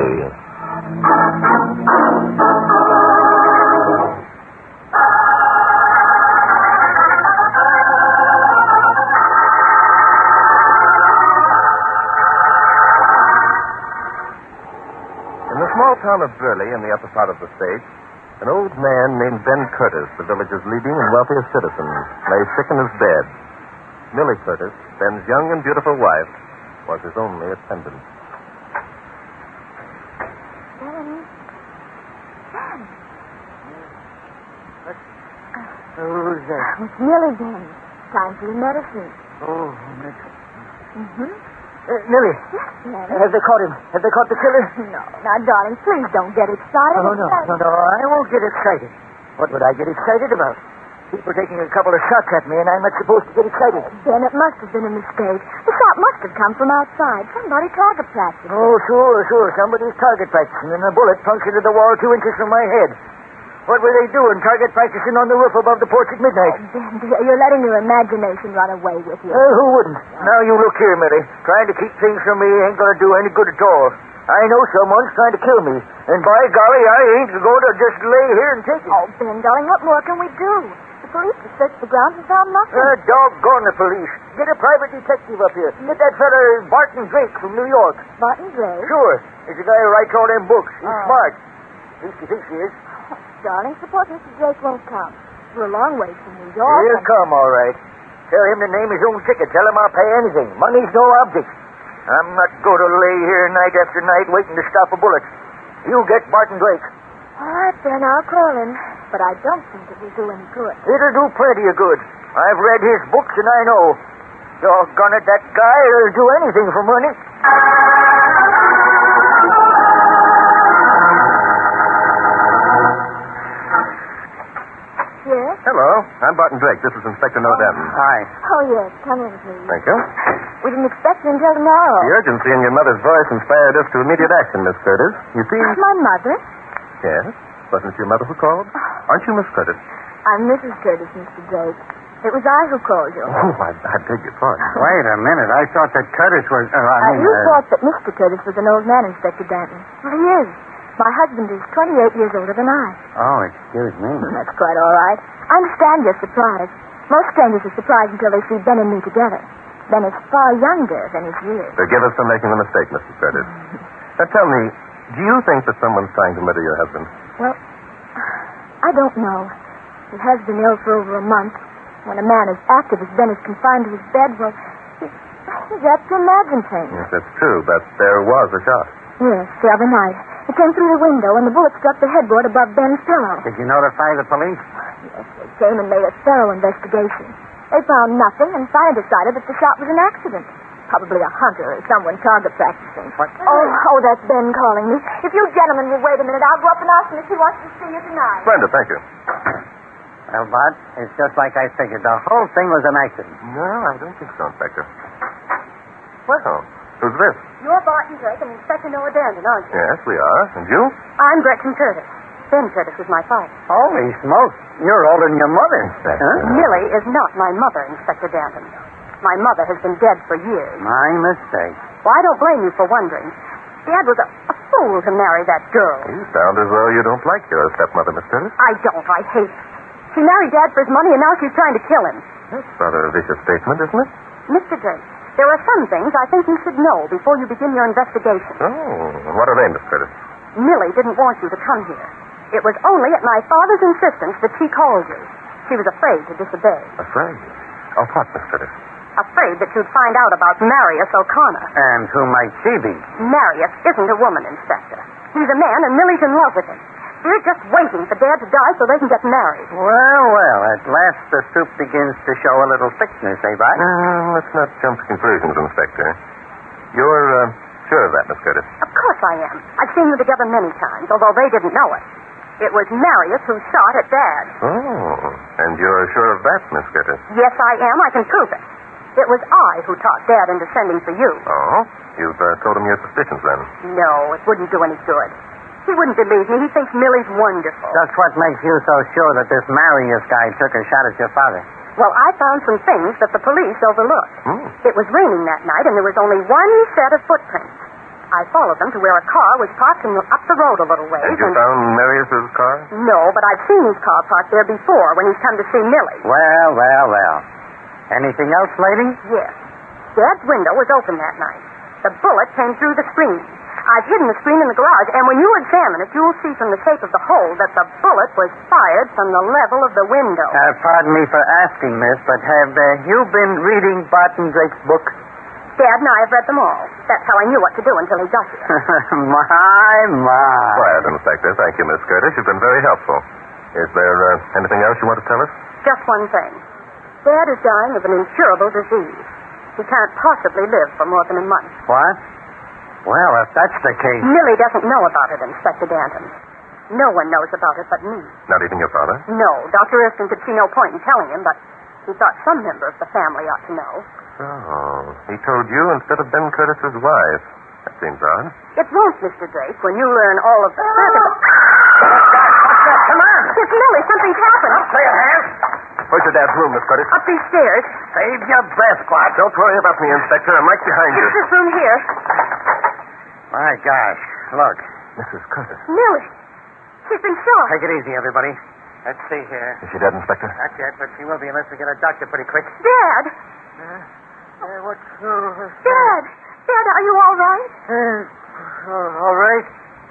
In the small town of Burley, in the upper part of the state, an old man named Ben Curtis, the village's leading and wealthiest citizen, lay sick in his bed. Millie Curtis, Ben's young and beautiful wife, was his only attendant. Who's that? It's Millie, Ben. Time for your medicine. Oh, medicine. Mm-hmm. Millie. Yes, Benny. Have they caught him? Have they caught the killer? No. Now, darling, please don't get excited. Oh, no. I won't get excited. What would I get excited about? People taking a couple of shots at me, and I'm not supposed to get excited. Ben, it must have been a mistake. The shot must have come from outside. Somebody target practiced. Oh, sure. Somebody's target practicing, and a bullet punctured the wall 2 inches from my head. What were they doing, target practicing on the roof above the porch at midnight? Oh, Ben, you're letting your imagination run away with you. Who wouldn't? Now you look here, Millie. Trying to keep things from me ain't going to do any good at all. I know someone's trying to kill me. And by golly, I ain't going to just lay here and take it. Oh, Ben, darling, what more can we do? The police have searched the grounds and found nothing. Doggone the police. Get a private detective up here. Get that fella Barton Drake from New York. Barton Drake? Sure. He's the guy who writes all them books. He's smart. At least he thinks he is. Darling, suppose Mr. Drake won't come. We're a long way from New York. He'll come, all right. Tell him to name his own ticket. Tell him I'll pay anything. Money's no object. I'm not going to lay here night after night waiting to stop a bullet. You get Barton Drake. All right, Ben, I'll call him. But I don't think it will do any good. It'll do plenty of good. I've read his books, and I know. Doggone it, that guy will do anything for money. Yes? Hello. I'm Barton Drake. This is Inspector Noah Danton. Hi. Oh, yes. Come in, please. Thank you. We didn't expect you until tomorrow. The urgency in your mother's voice inspired us to immediate action, Miss Curtis. You see... My mother? Yes? Wasn't it your mother who called? Aren't you Miss Curtis? I'm Mrs. Curtis, Mr. Drake. It was I who called you. Oh, I beg your pardon. Wait a minute. I thought that Curtis was... You thought that Mr. Curtis was an old man, Inspector Danton. Well, he is. My husband is 28 years older than I. Oh, excuse me. That's quite all right. I understand you're surprised. Most strangers are surprised until they see Ben and me together. Ben is far younger than his years. Forgive us for making the mistake, Mr. Curtis. Now, tell me, do you think that someone's trying to murder your husband? Well, I don't know. He has been ill for over a month. When a man as active as Ben is confined to his bed, well, he's apt to imagine things. Yes, that's true, but there was a shot. Yes, the other night. It came through the window, and the bullet struck the headboard above Ben's pillow. Did you notify the police? Yes, they came and made a thorough investigation. They found nothing and finally decided that the shot was an accident. Probably a hunter or someone target practicing. What? Oh, that's Ben calling me. If you gentlemen will wait a minute, I'll go up and ask him if he wants to see you tonight. Splendid, thank you. Well, Bart, it's just like I figured. The whole thing was an accident. No, I don't think so, Inspector. Well, who's this? You're Barton Drake and Inspector Noah Danton, aren't you? Yes, we are. And you? I'm Gretchen Curtis. Ben Curtis is my father. Holy smokes. You're older than your mother. Huh? Millie is not my mother, Inspector Danton. My mother has been dead for years. My mistake. Well, I don't blame you for wondering. Dad was a fool to marry that girl. You sound as though you don't like your stepmother, Miss Curtis. I don't. I hate her. She married Dad for his money, and now she's trying to kill him. That's rather a vicious statement, isn't it? Mr. Drake, there are some things I think you should know before you begin your investigation. Oh, and what are they, Miss Curtis? Millie didn't want you to come here. It was only at my father's insistence that she called you. She was afraid to disobey. Afraid? Of what, Miss Curtis? Afraid that you'd find out about Marius O'Connor. And who might she be? Marius isn't a woman, Inspector. He's a man, and Millie's in love with him. They're just waiting for Dad to die so they can get married. Well, at last the soup begins to show a little thickness, eh, Bart? Let's not jump to conclusions, Inspector. You're sure of that, Miss Curtis? Of course I am. I've seen them together many times, although they didn't know it. It was Marius who shot at Dad. Oh, and you're sure of that, Miss Curtis? Yes, I am. I can prove it. It was I who talked Dad into sending for you. Oh? You've told him your suspicions, then? No, it wouldn't do any good. He wouldn't believe me. He thinks Millie's wonderful. Just what makes you so sure that this Marius guy took a shot at your father? Well, I found some things that the police overlooked. It was raining that night, and there was only one set of footprints. I followed them to where a car was parked up the road a little ways. And you found Marius's car? No, but I've seen his car parked there before when he's come to see Millie. Well. Anything else, lady? Yes. Dad's window was open that night. The bullet came through the screen. I've hidden the screen in the garage, and when you examine it, you'll see from the shape of the hole that the bullet was fired from the level of the window. Pardon me for asking, miss, but have you been reading Barton Drake's book? Dad and I have read them all. That's how I knew what to do until he got here. My. Quiet, Inspector. Thank you, Miss Curtis. You've been very helpful. Is there anything else you want to tell us? Just one thing. Dad is dying of an incurable disease. He can't possibly live for more than a month. What? Well, if that's the case... Millie doesn't know about it, Inspector Danton. No one knows about it but me. Not even your father? No. Dr. Erskine could see no point in telling him, but he thought some member of the family ought to know. Oh, he told you instead of Ben Curtis's wife. That seems odd. It won't, Mr. Drake, when you learn all of that. What's that? Come on. It's Millie. Something's happened. Don't play a hand. Where's your dad's room, Miss Curtis? Up these stairs. Save your breath, Clark. Don't worry about me, Inspector. I'm right behind you. It's this room here. My gosh. Look. Mrs. Curtis. Millie. She's been shot. Take it easy, everybody. Let's see here. Is she dead, Inspector? Not yet, but she will be unless we get a doctor pretty quick. Dad. What's... Dad. Dad, are you all right? All right.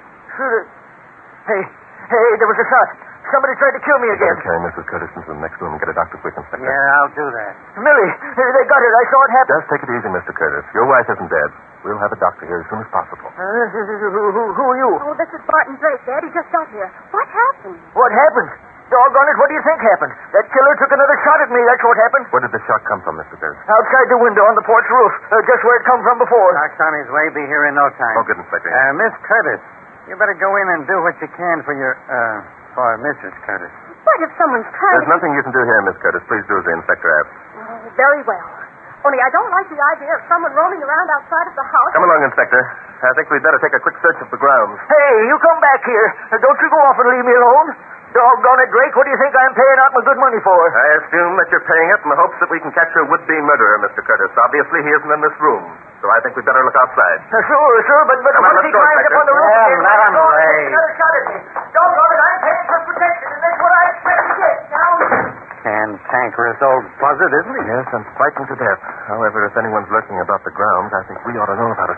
Hey, there was a shot. Somebody tried to kill me again. Better carry Mrs. Curtis into the next room and get a doctor quick, Inspector. Yeah, I'll do that. Millie, they got her. I saw it happen. Just take it easy, Mr. Curtis. Your wife isn't dead. We'll have a doctor here as soon as possible. Who are you? Oh, this is Barton Drake, Dad. He just got here. What happened? What happened? Doggone it, what do you think happened? That killer took another shot at me. That's what happened. Where did the shot come from, Mr. Curtis? Outside the window on the porch roof. Just where it come from before. Doc's on his way. Be here in no time. Oh, good, Inspector. Miss Curtis, you better go in and do what you can for for Mrs. Curtis. What if someone's trying There's nothing you can do here, Miss Curtis. Please do as the inspector asks. Oh, very well. Only I don't like the idea of someone roaming around outside of the house. Come along, Inspector. I think we'd better take a quick search of the grounds. Hey, you come back here. Don't you go off and leave me alone. Doggone it, Drake. What do you think I'm paying out my good money for? I assume that you're paying it in the hopes that we can catch your would-be murderer, Mr. Curtis. Obviously, he isn't in this room, so I think we'd better look outside. Sure, but Come on, once he let's go, climbs up Inspector. on the roof Yeah, again, let him take lay. another shot at me. Doggone it, I'm paying for protection, and that's what I expect to get. Now... Cantankerous old buzzard, isn't he? Yes, I'm frightened to death. However, if anyone's lurking about the grounds, I think we ought to know about it.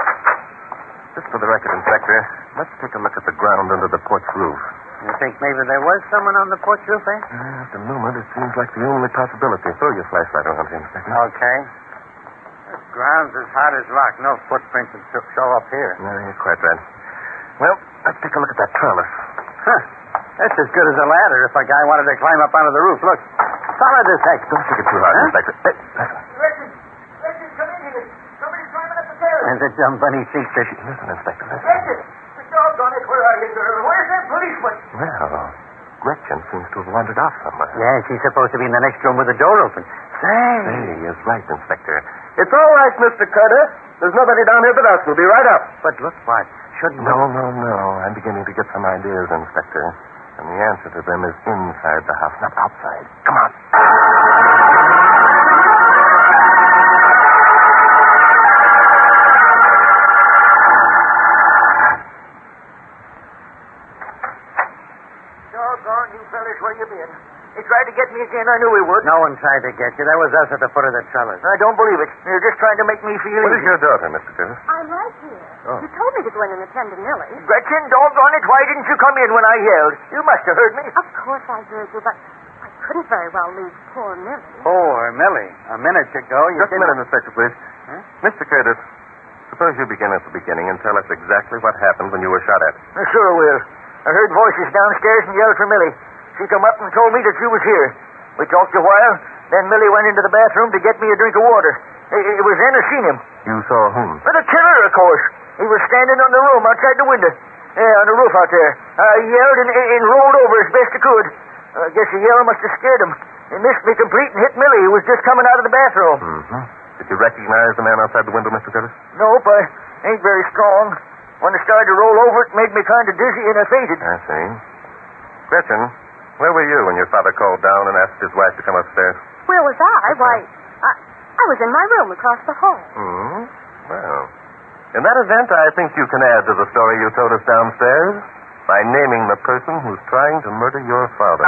Just for the record, Inspector, let's take a look at the ground under the porch roof. You think maybe there was someone on the porch roof, eh? At the moment, it seems like the only possibility. Throw your flashlight around here, Inspector. Okay. This ground's as hard as rock. No footprints would show up here. No, you're quite right. Well, let's take a look at that trellis. Huh. That's as good as a ladder if a guy wanted to climb up onto the roof. Look, solid as heck. Don't take it too hard, Huh? Inspector. Hey, listen. Listen, come in here. Somebody's climbing up the terrace. There's a jump bunny seat fish. Listen, Inspector, listen. Listen. Doggone it, where are you, girl? Where's that policeman? Well, Gretchen seems to have wandered off somewhere. Yeah, she's supposed to be in the next room with the door open. Say. He is right, Inspector. It's all right, Mr. Curtis. There's nobody down here but us. We'll be right up. But look, what? Shouldn't... No. I'm beginning to get some ideas, Inspector. And the answer to them is inside the house, not outside. Come on. Doggone you fellas, where you been? He tried to get me again. I knew he would. No one tried to get you. That was us at the foot of the trellis. I don't believe it. You're just trying to make me feel What is easy. your daughter, Mr. Curtis? I'm right here. Oh. You told me to go in and attend to Millie. Gretchen, doggone it, why didn't you come in when I yelled? You must have heard me. Of course I heard you, but I couldn't very well leave poor Millie. Poor Millie. A minute ago, you Just a didn't... minute, Inspector, please. Huh? Mr. Curtis, suppose you begin at the beginning and tell us exactly what happened when you were shot at. I sure will. I heard voices downstairs and yelled for Millie. She come up and told me that you was here. We talked a while, then Millie went into the bathroom to get me a drink of water. It was then I seen him. You saw whom? Well, the killer, of course. He was standing on the room outside the window. Yeah, on the roof out there. I yelled and rolled over as best I could. I guess the yell must have scared him. He missed me complete and hit Millie, who was just coming out of the bathroom. Mm-hmm. Did you recognize the man outside the window, Mr. Curtis? Nope, I ain't very strong. When I started to roll over, it made me kind of dizzy and I fainted. I see. Gretchen, where were you when your father called down and asked his wife to come upstairs? Where was I? Why, I was in my room across the hall. Hmm? Well, In that event, I think you can add to the story you told us downstairs by naming the person who's trying to murder your father.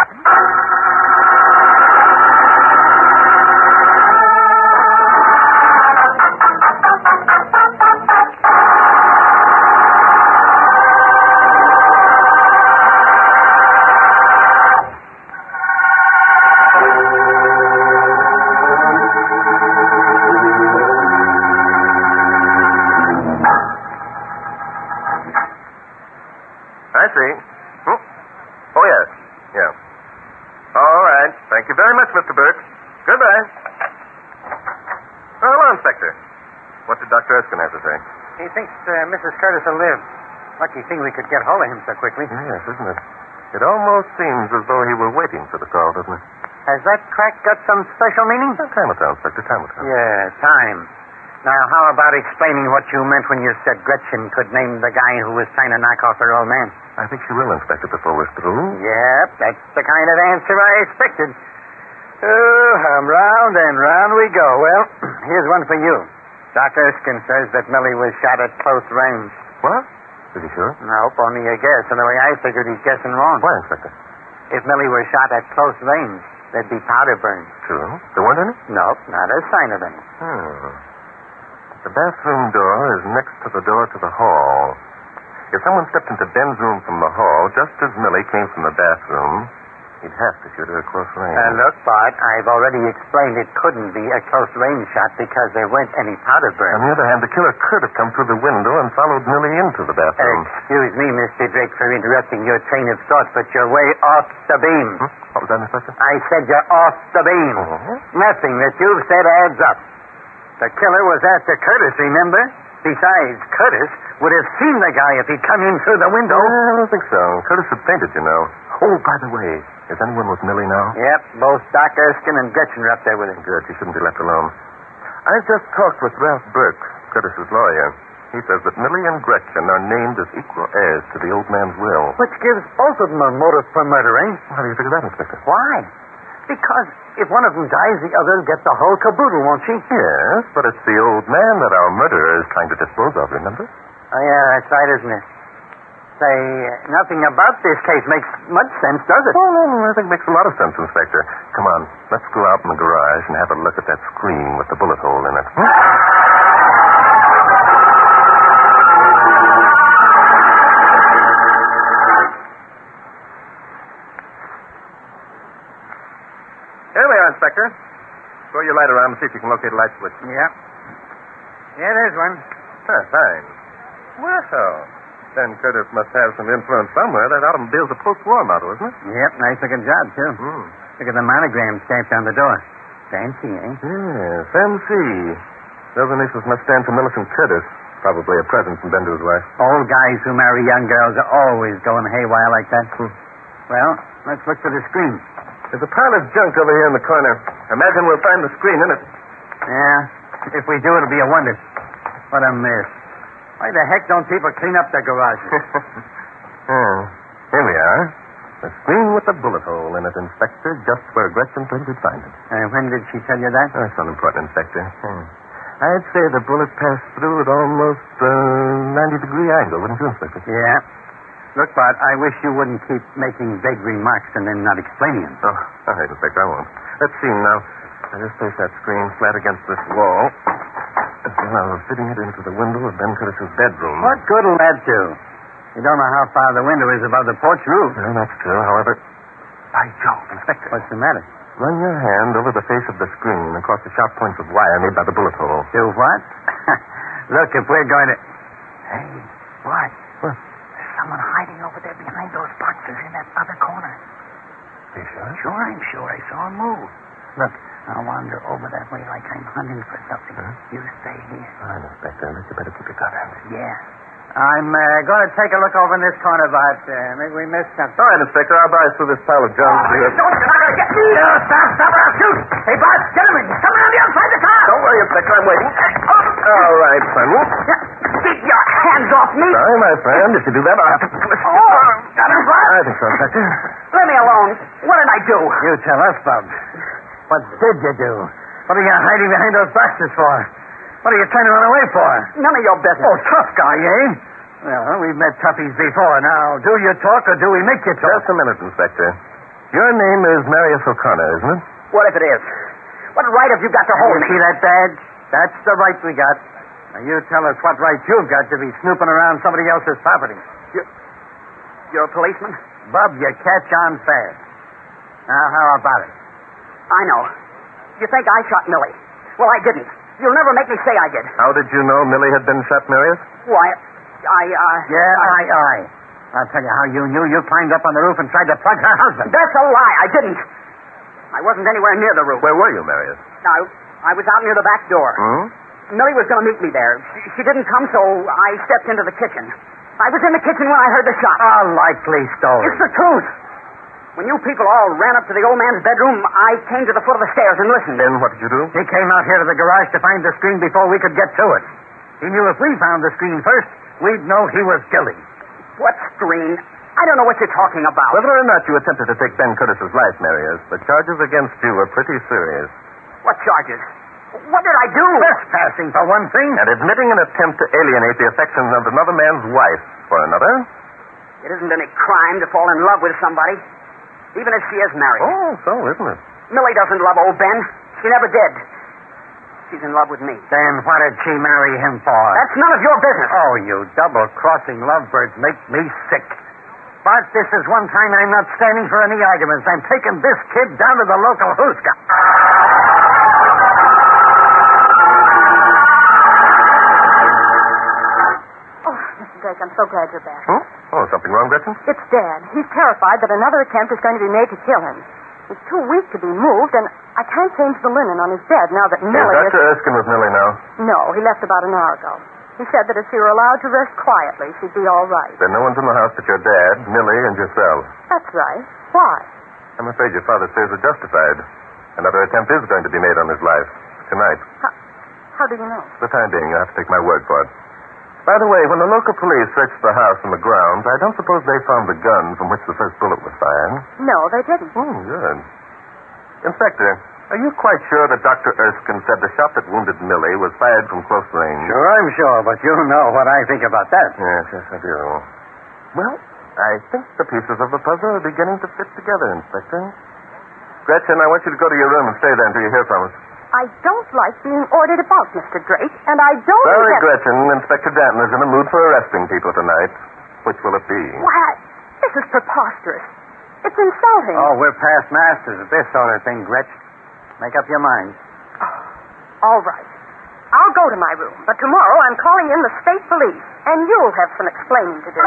I see. Oh, yes. Yeah. All right. Thank you very much, Mr. Burke. Goodbye. Oh, hello, Inspector. What did Dr. Erskine have to say? He thinks Mrs. Curtis will live. Lucky thing we could get hold of him so quickly. Yes, isn't it? It almost seems as though he were waiting for the call, doesn't it? Has that crack got some special meaning? Time will tell, Inspector. Time will tell. Yeah, time. Now, how about explaining what you meant when you said Gretchen could name the guy who was trying to knock off her old man? I think she will, Inspector, before we're through. Yep, that's the kind of answer I expected. Oh, round and round we go. Well, here's one for you. Doc Erskine says that Millie was shot at close range. What? Is he sure? Nope, only a guess. And the way I figured, he's guessing wrong. Why, Inspector? If Millie was shot at close range, there'd be powder burns. True. There weren't any? Nope, not a sign of any. The bathroom door is next to the door to the hall. If someone stepped into Ben's room from the hall, just as Millie came from the bathroom, he'd have to shoot her at close range. Look, Bart, I've already explained it couldn't be a close-range shot because there weren't any powder burns. On the other hand, the killer could have come through the window and followed Millie into the bathroom. Excuse me, Mr. Drake, for interrupting your train of thought, but you're way off the beam. What was that, Inspector? I said you're off the beam. Nothing that you've said adds up. The killer was after Curtis, remember? Besides, Curtis would have seen the guy if he'd come in through the window. I don't think so. Curtis had fainted, you know. Oh, by the way, is anyone with Millie now? Yep, both Doc Erskine and Gretchen are up there with him. Good. She shouldn't be left alone. I've just talked with Ralph Burke, Curtis's lawyer. He says that Millie and Gretchen are named as equal heirs to the old man's will. Which gives both of them a motive for murder, eh? How do you figure that, Inspector? Why? Because if one of them dies, the other will get the whole caboodle, won't she? Yes, but it's the old man that our murderer is trying to dispose of, remember? Oh, yeah, that's right, isn't it? Say, nothing about this case makes much sense, does it? Oh, no, I think it makes a lot of sense, Inspector. Come on, let's go out in the garage and have a look at that screen with the bullet hole in it. Here we are, Inspector. Throw your light around and see if you can locate a light switch. Yeah. Yeah, there's one. Fine. Well, Ben Curtis must have some influence somewhere. That automobile's a post-war model, isn't it? Yep, nice looking job, too. Look at the monogram stamped on the door. Fancy, eh? Yes, MC. Those initials must stand for Millicent Curtis. Probably a present from Ben to his wife. Old guys who marry young girls are always going haywire like that. Well, let's look for the screen. There's a pile of junk over here in the corner. Imagine we'll find the screen in it. Yeah, if we do, it'll be a wonder. What a mess. Why the heck don't people clean up their garages? Here we are. The screen with the bullet hole in it, Inspector, just where Gretchen said we'd find it. When did she tell you that? That's unimportant, Inspector. I'd say the bullet passed through at almost a 90-degree angle, wouldn't you, Inspector? Yeah. Look, Bart, I wish you wouldn't keep making vague remarks and then not explaining them. Oh, all right, Inspector, I won't. Let's see now. I just place that screen flat against this wall. Now, fitting it into the window of Ben Curtis's bedroom. What good will that do? You don't know how far the window is above the porch roof. Well, that's true. However, by Jove, Inspector. What's the matter? Run your hand over the face of the screen across the sharp points of wire made by the bullet hole. Do what? Look, if we're going to... Hey, what? What? There's someone hiding over there behind those boxes in that other corner. Are you sure? Sure, I'm sure. I saw him move. Look, I'll wander over that way like I'm hunting for something. Huh? You stay here. All right, Inspector. You better keep your gun handy. Yeah. I'm going to take a look over in this corner, Bart. Maybe we missed something. All right, Inspector. I'll buy through this pile of junk. Don't, you're not going to get me. Stop, or I'll shoot. Hey, Bart, get him in. Come around the outside the car. Don't worry, Inspector. I'm waiting. All right, Sonny. Keep your hands off me. Sorry, my friend. If you do that, I'll have to... Got him, Bart? I think so, Inspector. Let me alone. What did I do? You tell us, Bub. What did you do? What are you hiding behind those boxes for? What are you turning her away for? None of your business. Oh, tough guy, eh? Well, we've met toughies before. Now, do you talk or do we make you talk? Just a minute, Inspector. Your name is Marius O'Connor, isn't it? What if it is? What right have you got to hold me? See that badge? That's the right we got. Now, you tell us what right you've got to be snooping around somebody else's property. You're a policeman? Bub, you catch on fast. Now, how about it? I know. You think I shot Millie. Well, I didn't. You'll never make me say I did. How did you know Millie had been shot, Marius? Why, Yeah, I'll tell you how you knew. You climbed up on the roof and tried to plug her husband. That's a lie. I didn't. I wasn't anywhere near the roof. Where were you, Marius? I was out near the back door. Millie was going to meet me there. She didn't come, so I stepped into the kitchen. I was in the kitchen when I heard the shot. A likely story. It's the truth. When you people all ran up to the old man's bedroom, I came to the foot of the stairs and listened. Then what did you do? He came out here to the garage to find the screen before we could get to it. He knew if we found the screen first, we'd know he was guilty. What screen? I don't know what you're talking about. Whether or not you attempted to take Ben Curtis's life, Marius, the charges against you are pretty serious. What charges? What did I do? Trespassing, for one thing. And admitting an attempt to alienate the affections of another man's wife for another. It isn't any crime to fall in love with somebody, even if she is married. Oh, so isn't it? Millie doesn't love old Ben. She never did. She's in love with me. Then what did she marry him for? That's none of your business. Oh, you double-crossing lovebirds make me sick. But this is one time I'm not standing for any arguments. I'm taking this kid down to the local hooska. Oh, Mr. Drake, I'm so glad you're back. Oh, something wrong, Gretchen? It's Dad. He's terrified that another attempt is going to be made to kill him. He's too weak to be moved, and I can't change the linen on his bed now that Millie Is Dr. Erskine with Millie now? No, he left about an hour ago. He said that if she were allowed to rest quietly, she'd be all right. Then no one's in the house but your dad, Millie, and yourself. That's right. Why? I'm afraid your father's fears are justified. Another attempt is going to be made on his life. Tonight. How do you know? For the time being, you'll have to take my word for it. By the way, when the local police searched the house and the grounds, I don't suppose they found the gun from which the first bullet was fired. No, they didn't. Good. Inspector, are you quite sure that Dr. Erskine said the shot that wounded Millie was fired from close range? Sure, I'm sure, but you know what I think about that. Yes, I do. Well, I think the pieces of the puzzle are beginning to fit together, Inspector. Gretchen, I want you to go to your room and stay there until you hear from us. I don't like being ordered about, Mr. Drake, and I don't... Sorry, Gretchen. Inspector Danton is in a mood for arresting people tonight. Which will it be? Why, this is preposterous. It's insulting. Oh, we're past masters at this sort of thing, Gretch. Make up your mind. All right. I'll go to my room, but tomorrow I'm calling in the state police, and you'll have some explaining to do.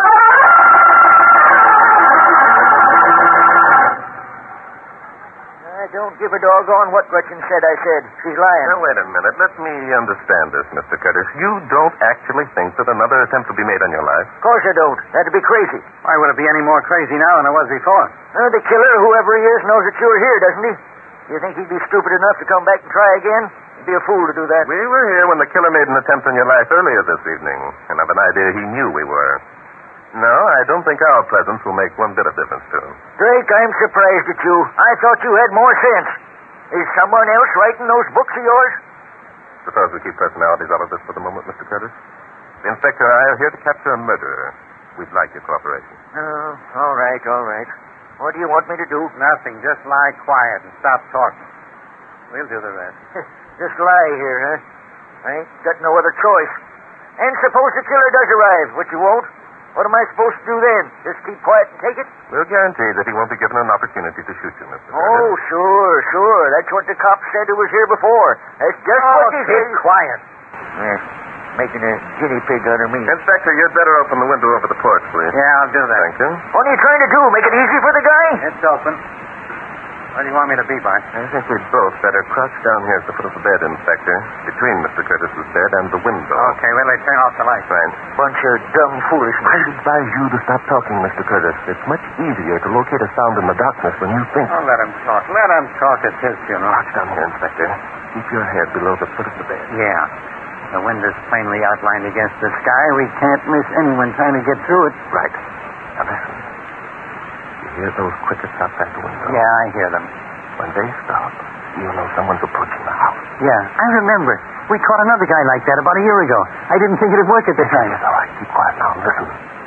I don't give a doggone what Gretchen said I said. She's lying. Now, wait a minute. Let me understand this, Mr. Curtis. You don't actually think that another attempt will be made on your life? Of course I don't. That'd be crazy. Why would it be any more crazy now than it was before? The killer, whoever he is, knows that you're here, doesn't he? You think he'd be stupid enough to come back and try again? He'd be a fool to do that. We were here when the killer made an attempt on your life earlier this evening, and I've an idea he knew we were. No, I don't think our presence will make one bit of difference to him. Drake, I'm surprised at you. I thought you had more sense. Is someone else writing those books of yours? Suppose we keep personalities out of this for the moment, Mr. Curtis. The inspector and I are here to capture a murderer. We'd like your cooperation. Oh, all right, all right. What do you want me to do? Nothing. Just lie quiet and stop talking. We'll do the rest. Just lie here, huh? I ain't got no other choice. And suppose the killer does arrive, which he won't. What am I supposed to do then? Just keep quiet and take it? We'll guarantee that he won't be given an opportunity to shoot you, Mr. Curtis. Oh, sure. That's what the cop said who was here before. That's just what he said. Quiet. Making a guinea pig out of me. Inspector, you'd better open the window over the porch, please. Yeah, I'll do that. Thank you. What are you trying to do? Make it easy for the guy? It's open. Where do you want me to be, Bart? I think we'd both better crouch down here at the foot of the bed, Inspector, between Mr. Curtis's bed and the window. Okay, well, let's turn off the light. Fine. Bunch of dumb foolishness. I'd advise you to stop talking, Mr. Curtis. It's much easier to locate a sound in the darkness when you think. Oh, let him talk. Let him talk. It's his funeral. Crouch down here, Inspector. Keep your head below the foot of the bed. Yeah. The window's plainly outlined against the sky. We can't miss anyone trying to get through it. Right. Now listen. You hear those crickets outside the window? Yeah, I hear them. When they stop, you'll know someone's approaching the house. Yeah, I remember. We caught another guy like that about a year ago. I didn't think it'd work at the time. All right, keep quiet now. Listen.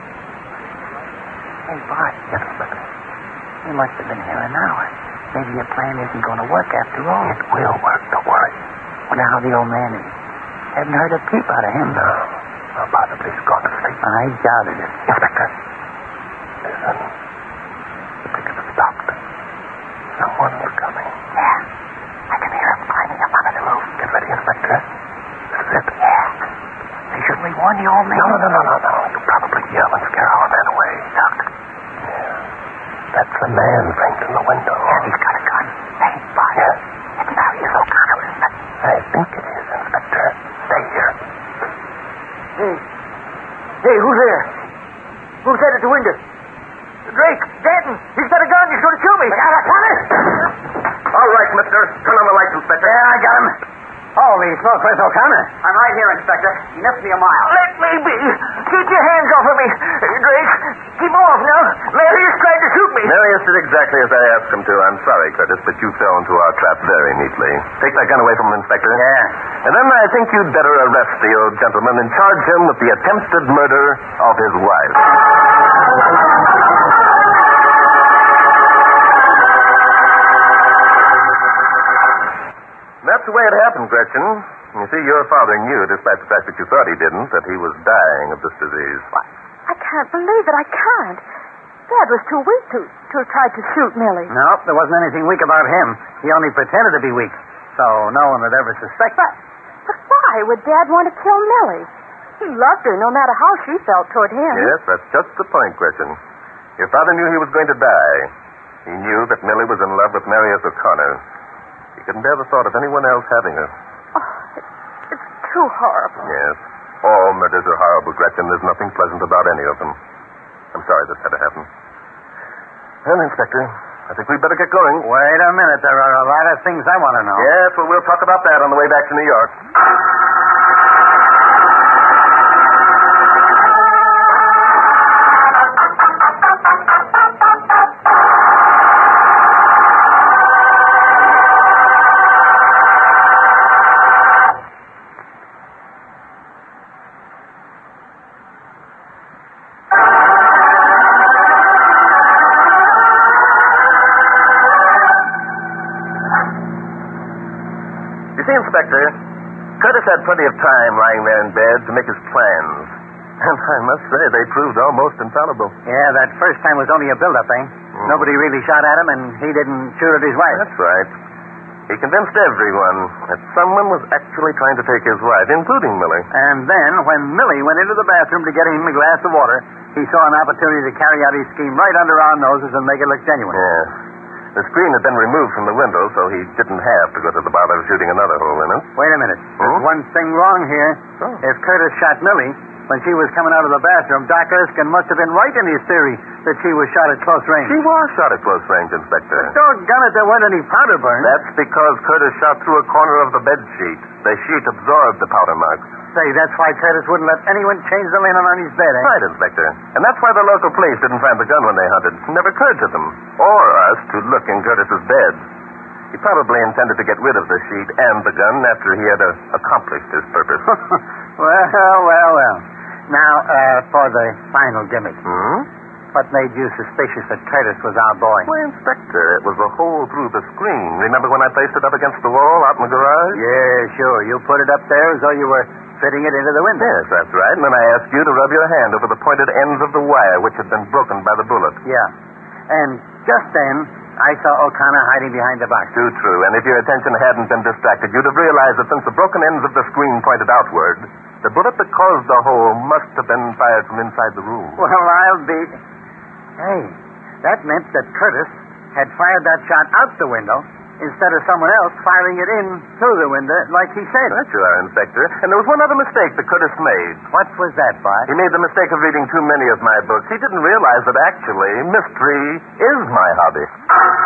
Hey, Bart. Yes, Inspector. You must have been here an hour. Maybe your plan isn't going to work after all. It will work. Don't worry. Wonder how the old man is. Haven't heard a peep out of him. No. Well, possibly he's gone to sleep. I doubted it. Inspector. Listen. The ticket has stopped. Someone is coming. Yeah. I can hear him climbing up onto the roof. Get ready, Inspector. This is it. Yeah. Hey, shouldn't we warn the old man? No. You'll probably yell and scare our man away. Look. Yeah. That's the man framed in the window. Yeah, he's got a gun. Hey, Bart. Yes. It's Marius O'Connor, isn't it? I think it is, Inspector. Stay here. Hey, who's there? Who's that at the window? Drake, Danton, he's got a gun. He's going to kill me. All right, mister. Turn on the lights, Inspector. Yeah, I got him. Holy smoke, where's O'Connor? I'm right here, Inspector. He missed me a mile. Let me be. Keep your hands off of me. Drake, keep off now. Marius tried to shoot me. Marius did exactly as I asked him to. I'm sorry, Curtis, but you fell into our trap very neatly. Take that gun away from him, Inspector. Yeah. And then I think you'd better arrest the old gentleman and charge him with the attempted murder of his wife. That's the way it happened, Gretchen. You see, your father knew, despite the fact that you thought he didn't, that he was dying of this disease. What? I can't believe it. I can't. Dad was too weak to have tried to shoot Millie. No, there wasn't anything weak about him. He only pretended to be weak. So no one would ever suspect. But why would Dad want to kill Millie? He loved her no matter how she felt toward him. Yes, that's just the point, Gretchen. Your father knew he was going to die. He knew that Millie was in love with Marius O'Connor. He couldn't bear the thought of anyone else having her. Oh, it's too horrible. Yes. All murders are horrible, Gretchen. There's nothing pleasant about any of them. I'm sorry this had to happen. Well, Inspector, I think we'd better get going. Wait a minute. There are a lot of things I want to know. Yes, well, we'll talk about that on the way back to New York. You see, Inspector, Curtis had plenty of time lying there in bed to make his plans. And I must say, they proved almost infallible. Yeah, that first time was only a build-up, eh? Nobody really shot at him, and he didn't shoot at his wife. That's right. He convinced everyone that someone was actually trying to take his wife, including Millie. And then, when Millie went into the bathroom to get him a glass of water, he saw an opportunity to carry out his scheme right under our noses and make it look genuine. Yeah. The screen had been removed from the window, so he didn't have to go to the bother of shooting another hole in it. Wait a minute. There's one thing wrong here. Oh. If Curtis shot Millie, when she was coming out of the bathroom, Doc Erskine must have been right in his theory that she was shot at close range. She was shot at close range, Inspector. Doggone it, there weren't any powder burns. That's because Curtis shot through a corner of the bed sheet. The sheet absorbed the powder marks. Say, that's why Curtis wouldn't let anyone change the linen on his bed, eh? Right, Inspector. And that's why the local police didn't find the gun when they hunted. It never occurred to them, or us, to look in Curtis's bed. He probably intended to get rid of the sheet and the gun after he had accomplished his purpose. Well. Now, for the final gimmick. What made you suspicious that Curtis was our boy? Why, Inspector, it was a hole through the screen. Remember when I placed it up against the wall out in the garage? Yeah, sure. You put it up there as though you were fitting it into the window. Yes, that's right. And then I asked you to rub your hand over the pointed ends of the wire which had been broken by the bullet. Yeah. And just then, I saw O'Connor hiding behind the box. Too true. And if your attention hadn't been distracted, you'd have realized that since the broken ends of the screen pointed outward, the bullet that caused the hole must have been fired from inside the room. Well, I'll be... Hey, that meant that Curtis had fired that shot out the window instead of someone else firing it in through the window like he said. That you are, Inspector. And there was one other mistake that Curtis made. What was that, Bart? He made the mistake of reading too many of my books. He didn't realize that actually mystery is my hobby.